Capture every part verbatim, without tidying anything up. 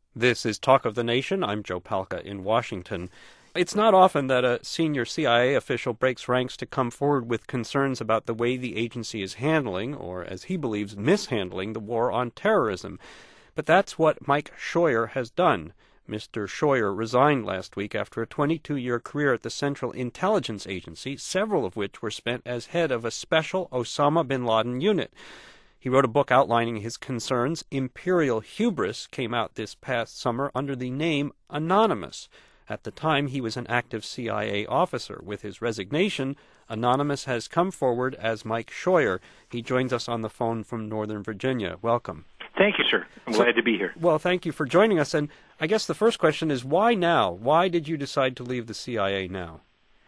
This is Talk of the Nation. I'm Joe Palca in Washington. It's not often that a senior C I A official breaks ranks to come forward with concerns about the way the agency is handling, or as he believes, mishandling the war on terrorism. But that's what Mike Scheuer has done. Mister Scheuer resigned last week after a twenty-two-year career at the Central Intelligence Agency, several of which were spent as head of a special Osama bin Laden unit. He wrote a book outlining his concerns. Imperial Hubris came out this past summer under the name Anonymous. At the time, he was an active C I A officer. With his resignation, Anonymous has come forward as Mike Scheuer. He joins us on the phone from Northern Virginia. Welcome. Thank you, sir. I'm so, glad to be here. Well, thank you for joining us. And I guess the first question is, why now? Why did you decide to leave the C I A now?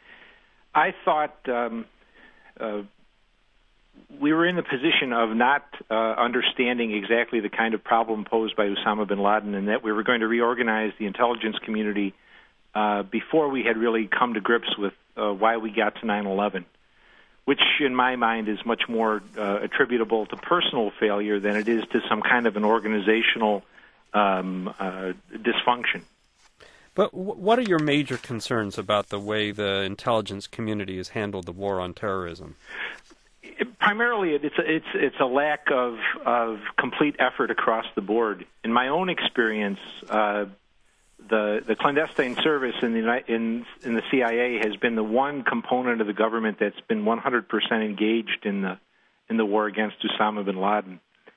I thought um, uh, we were in the position of not uh, understanding exactly the kind of problem posed by Osama bin Laden, and that we were going to reorganize the intelligence community uh, before we had really come to grips with uh, why we got to nine eleven, which in my mind is much more uh, attributable to personal failure than it is to some kind of an organizational um, uh, dysfunction. But w- what are your major concerns about the way the intelligence community has handled the war on terrorism? It, primarily, it's a, it's it's a lack of of complete effort across the board. In my own experience, uh, the the clandestine service in the in in the C I A has been the one component of the government that's been one hundred percent engaged in the in the war against Osama bin Laden,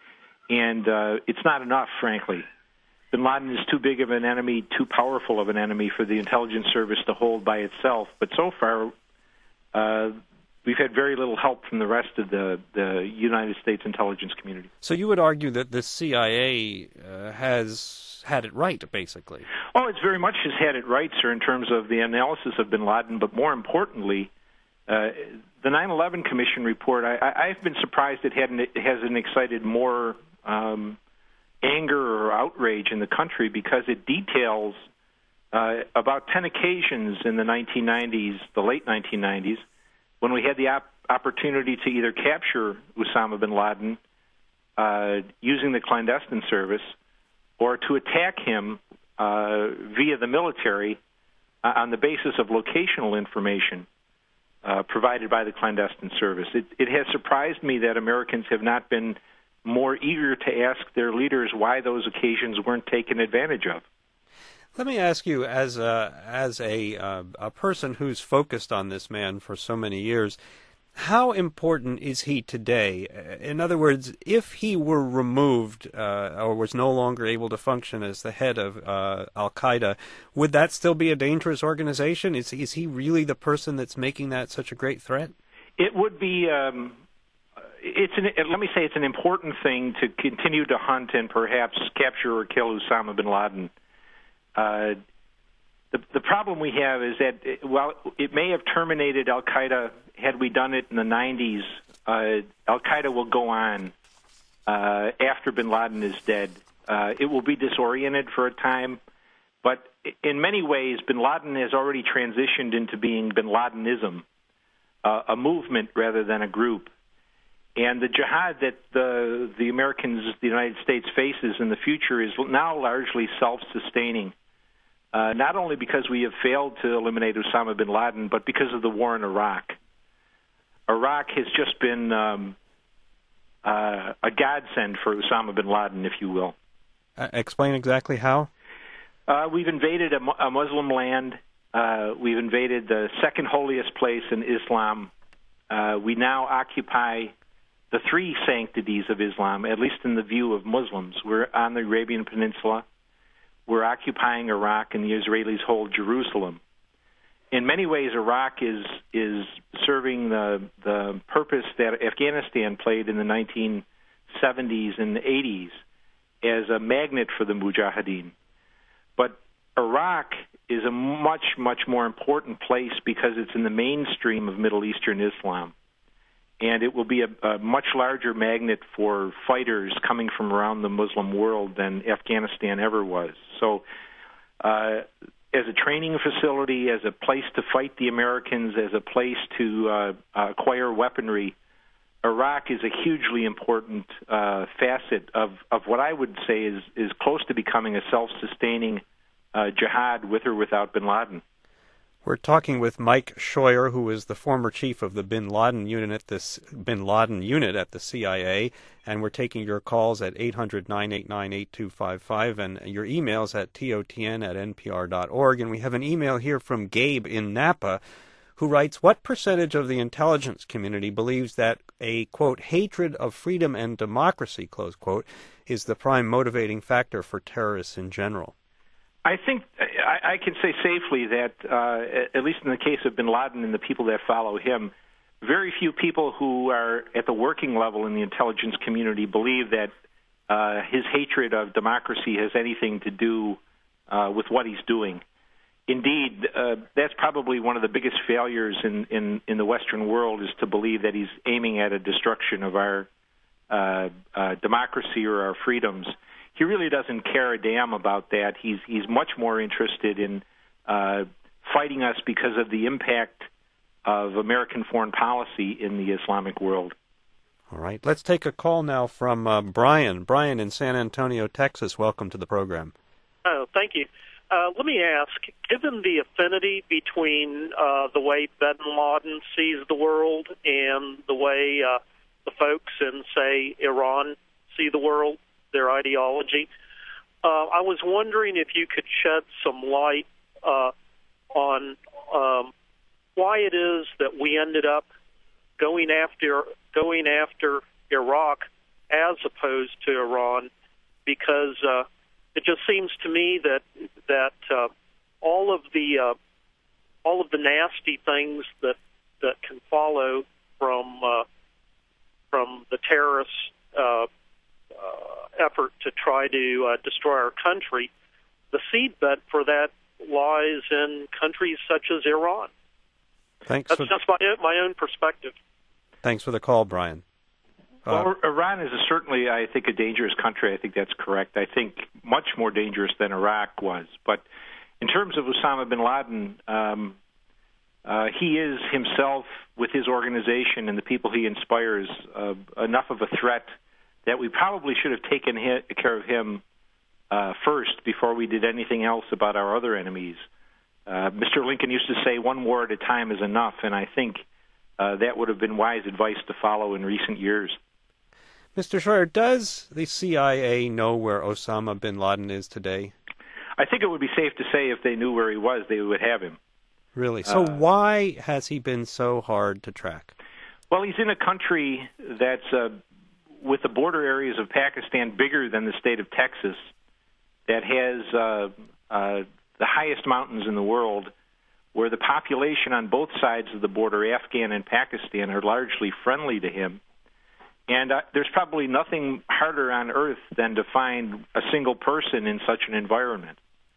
and uh, it's not enough, frankly. Bin Laden is too big of an enemy, too powerful of an enemy for the intelligence service to hold by itself. But so far, uh, we've had very little help from the rest of the, the United States intelligence community. So you would argue that the C I A uh, has had it right, basically? Oh, it's very much has had it right, sir, in terms of the analysis of bin Laden. But more importantly, uh, the nine eleven Commission report, I, I, I've been surprised it, hadn't, it hasn't excited more um, anger or outrage in the country, because it details uh, about ten occasions in the nineteen nineties, the late nineteen nineties, when we had the op- opportunity to either capture Osama bin Laden uh, using the clandestine service, or to attack him uh, via the military uh, on the basis of locational information uh, provided by the clandestine service. It, it has surprised me that Americans have not been more eager to ask their leaders why those occasions weren't taken advantage of. Let me ask you, as a, as a, uh, a person who's focused on this man for so many years, how important is he today? In other words, if he were removed uh, or was no longer able to function as the head of uh, Al-Qaeda, would that still be a dangerous organization? Is, is he really the person that's making that such a great threat? It would be... Um It's an, let me say it's an important thing to continue to hunt and perhaps capture or kill Osama bin Laden. Uh, the, the problem we have is that it, while it may have terminated Al-Qaeda had we done it in the nineties, uh, Al-Qaeda will go on uh, after bin Laden is dead. Uh, it will be disoriented for a time, but in many ways bin Laden has already transitioned into being bin Ladenism, uh, a movement rather than a group. And the jihad that the the Americans, the United States, faces in the future is now largely self-sustaining, uh, not only because we have failed to eliminate Osama bin Laden, but because of the war in Iraq. Iraq has just been um, uh, a godsend for Osama bin Laden, if you will. Uh, explain exactly how? Uh, we've invaded a, a Muslim land. Uh, we've invaded the second holiest place in Islam. Uh, we now occupy the three sanctities of Islam, at least in the view of Muslims. We're on the Arabian Peninsula. We're occupying Iraq, and the Israelis hold Jerusalem. In many ways, Iraq is is serving the the purpose that Afghanistan played in the nineteen seventies and eighties as a magnet for the Mujahideen. But Iraq is a much, much more important place because it's in the mainstream of Middle Eastern Islam. And it will be a, a much larger magnet for fighters coming from around the Muslim world than Afghanistan ever was. So uh, as a training facility, as a place to fight the Americans, as a place to uh, acquire weaponry, Iraq is a hugely important uh, facet of, of what I would say is, is close to becoming a self-sustaining uh, jihad with or without bin Laden. We're talking with Mike Scheuer, who is the former chief of the Bin Laden unit at this Bin Laden unit at the C I A, and we're taking your calls at eight hundred, nine eight nine, eight two five five and your emails at totn at npr dot org. And we have an email here from Gabe in Napa, who writes, what percentage of the intelligence community believes that a, quote, hatred of freedom and democracy, close quote, is the prime motivating factor for terrorists in general? I think I, I can say safely that, uh, at least in the case of bin Laden and the people that follow him, very few people who are at the working level in the intelligence community believe that uh, his hatred of democracy has anything to do uh, with what he's doing. Indeed, uh, that's probably one of the biggest failures in, in, in the Western world, is to believe that he's aiming at a destruction of our uh, uh, democracy or our freedoms. He really doesn't care a damn about that. He's he's much more interested in uh, fighting us because of the impact of American foreign policy in the Islamic world. All right. Let's take a call now from uh, Brian. Brian in San Antonio, Texas. Welcome to the program. Oh, thank you. Uh, let me ask, given the affinity between uh, the way bin Laden sees the world and the way uh, the folks in, say, Iran see the world, their ideology, uh, I was wondering if you could shed some light uh, on um, why it is that we ended up going after going after Iraq as opposed to Iran, because uh, it just seems to me that that uh, all of the uh, all of the nasty things that that can follow from uh, from the terrorists' uh, uh, effort to try to uh, destroy our country, the seedbed for that lies in countries such as Iran. Thanks. That's for, just my my own perspective. Thanks for the call, Brian. Uh, Well, Iran is a, certainly, I think, a dangerous country. I think that's correct. I think much more dangerous than Iraq was. But in terms of Osama bin Laden, um, uh, he is himself, with his organization and the people he inspires, uh, enough of a threat that we probably should have taken hi- care of him uh, first before we did anything else about our other enemies. Uh, Mister Lincoln used to say, one war at a time is enough, and I think uh, that would have been wise advice to follow in recent years. Mister Scheuer, does the C I A know where Osama bin Laden is today? I think it would be safe to say if they knew where he was, they would have him. Really? So Uh, why has he been so hard to track? Well, he's in a country that's, uh, with the border areas of Pakistan bigger than the state of Texas, that has uh, uh, the highest mountains in the world, where the population on both sides of the border, Afghan and Pakistan, are largely friendly to him. And uh, there's probably nothing harder on earth than to find a single person in such an environment.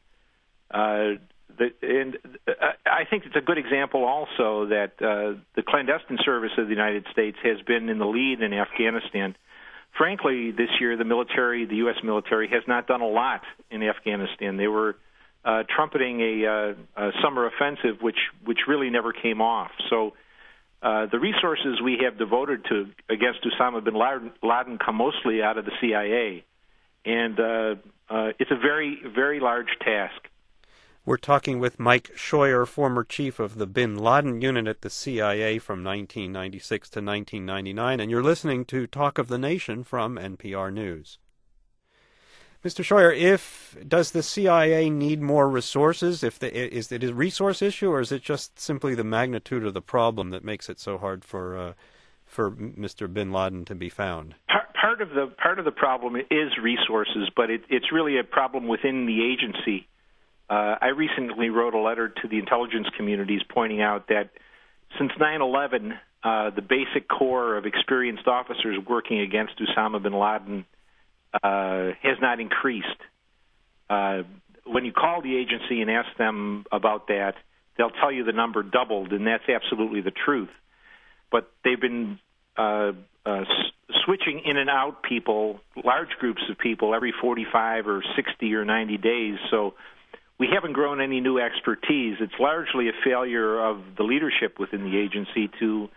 Uh, the, and uh, I think it's a good example also that uh, the clandestine service of the United States has been in the lead in Afghanistan. Frankly, this year the military, the U S military, has not done a lot in Afghanistan. They were uh, trumpeting a, uh, a summer offensive, which which really never came off. So uh, the resources we have devoted to against Osama bin Laden come mostly out of the C I A, and uh, uh, it's a very, very large task. We're talking with Mike Scheuer, former chief of the Bin Laden unit at the C I A from nineteen ninety-six to nineteen ninety-nine, and you're listening to Talk of the Nation from N P R News. Mister Scheuer, if does the C I A need more resources? If the, is it a resource issue, or is it just simply the magnitude of the problem that makes it so hard for uh, for Mister Bin Laden to be found? Part, part of the part of the problem is resources, but it, it's really a problem within the agency. Uh, I recently wrote a letter to the intelligence communities pointing out that since nine eleven, uh, the basic core of experienced officers working against Osama bin Laden uh, has not increased. Uh, when you call the agency and ask them about that, they'll tell you the number doubled, and that's absolutely the truth. But they've been uh, uh, s- switching in and out people, large groups of people, every forty-five or sixty or ninety days, so we haven't grown any new expertise. It's largely a failure of the leadership within the agency to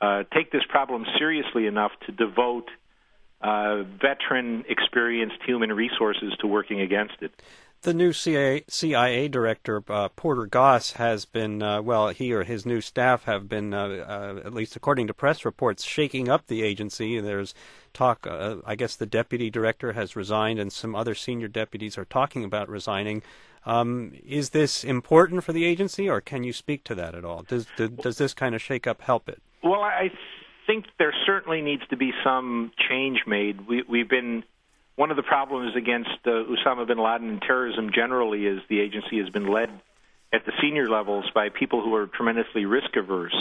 uh, take this problem seriously enough to devote uh, veteran, experienced human resources to working against it. The new C I A director, uh, Porter Goss, has been, uh, well, he or his new staff have been, uh, uh, at least according to press reports, shaking up the agency. There's talk, uh, I guess the deputy director has resigned and some other senior deputies are talking about resigning. Um, is this important for the agency, or can you speak to that at all? Does, does, does this kind of shake-up help it? Well, I think there certainly needs to be some change made. We, we've been... One of the problems against uh, Osama bin Laden and terrorism generally is the agency has been led at the senior levels by people who are tremendously risk-averse.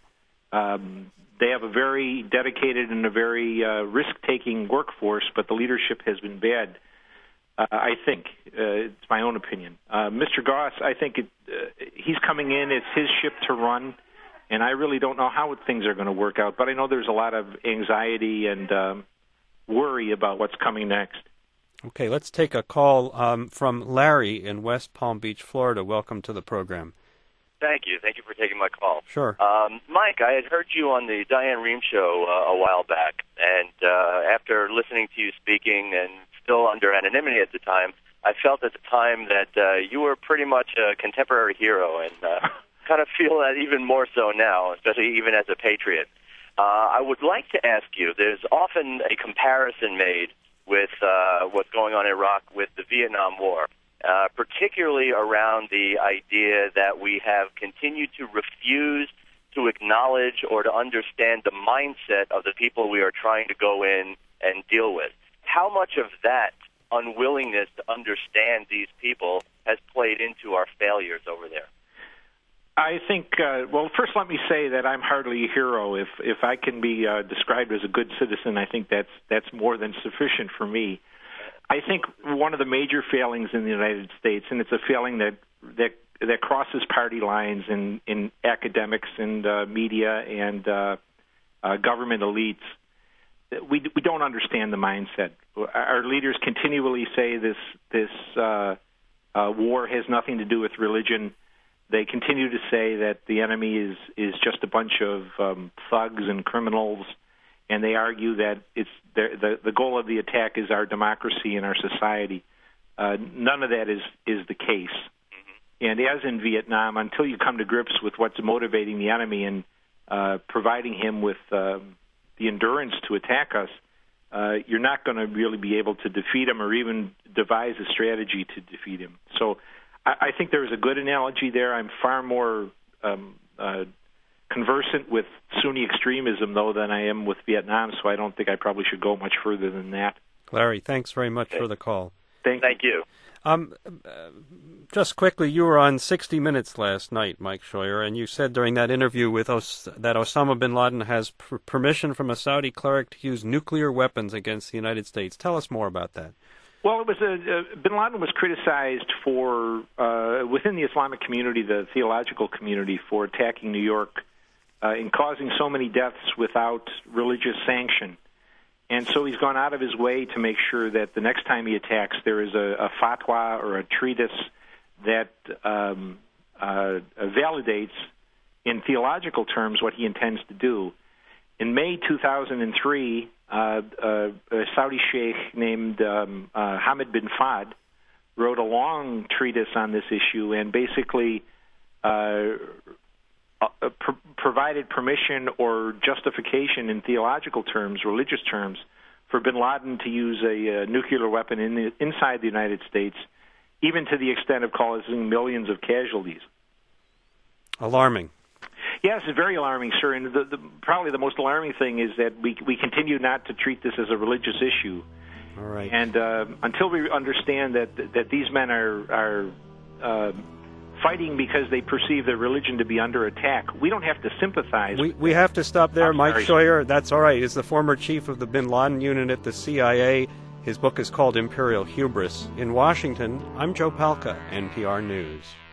Um, they have a very dedicated and a very uh, risk-taking workforce, but the leadership has been bad, uh, I think. Uh, it's my own opinion. Uh, Mister Goss, I think it, uh, he's coming in. It's his ship to run, and I really don't know how things are going to work out, but I know there's a lot of anxiety and um, worry about what's coming next. Okay, let's take a call um, from Larry in West Palm Beach, Florida. Welcome to the program. Thank you. Thank you for taking my call. Sure. Um, Mike, I had heard you on the Diane Rehm show uh, a while back, and uh, after listening to you speaking and still under anonymity at the time, I felt at the time that uh, you were pretty much a contemporary hero, and uh, kind of feel that even more so now, especially even as a patriot. Uh, I would like to ask you, there's often a comparison made with uh, what's going on in Iraq with the Vietnam War, uh, particularly around the idea that we have continued to refuse to acknowledge or to understand the mindset of the people we are trying to go in and deal with. How much of that unwillingness to understand these people has played into our failures over there? I think, uh, well, first let me say that I'm hardly a hero. If if I can be uh, described as a good citizen, I think that's that's more than sufficient for me. I think one of the major failings in the United States, and it's a failing that that that crosses party lines in, in academics and uh, media and uh, uh, government elites, we we don't understand the mindset. Our leaders continually say this this uh, uh, war has nothing to do with religion. They continue to say that the enemy is, is just a bunch of um, thugs and criminals, and they argue that it's the, the goal of the attack is our democracy and our society. Uh, none of that is, is the case. Mm-hmm. And as in Vietnam, until you come to grips with what's motivating the enemy and uh, providing him with uh, the endurance to attack us, uh, you're not going to really be able to defeat him or even devise a strategy to defeat him. So I think there is a good analogy there. I'm far more um, uh, conversant with Sunni extremism, though, than I am with Vietnam, so I don't think I probably should go much further than that. Larry, thanks very much okay. for the call. Thank, Thank you. Um, uh, just quickly, you were on sixty minutes last night, Mike Scheuer, and you said during that interview with Os- that Osama bin Laden has pr- permission from a Saudi cleric to use nuclear weapons against the United States. Tell us more about that. Well, it was a, uh, bin Laden was criticized for, uh, within the Islamic community, the theological community, for attacking New York uh, and causing so many deaths without religious sanction. And so he's gone out of his way to make sure that the next time he attacks, there is a, a fatwa or a treatise that um, uh, validates, in theological terms, what he intends to do. In May two thousand three, uh, uh, a Saudi sheikh named um, uh, Hamid bin Fahd wrote a long treatise on this issue and basically uh, uh, pr- provided permission or justification in theological terms, religious terms, for bin Laden to use a, a nuclear weapon in the, inside the United States, even to the extent of causing millions of casualties. Alarming. Yes, it's very alarming, sir. And the, the, probably the most alarming thing is that we we continue not to treat this as a religious issue. All right. And uh, until we understand that that these men are are uh, fighting because they perceive their religion to be under attack, we don't have to sympathize. We with we them. have to stop there. I'm Mike sorry. Scheuer, that's all right, is the former chief of the bin Laden unit at the C I A. His book is called Imperial Hubris. In Washington, I'm Joe Palca, N P R News.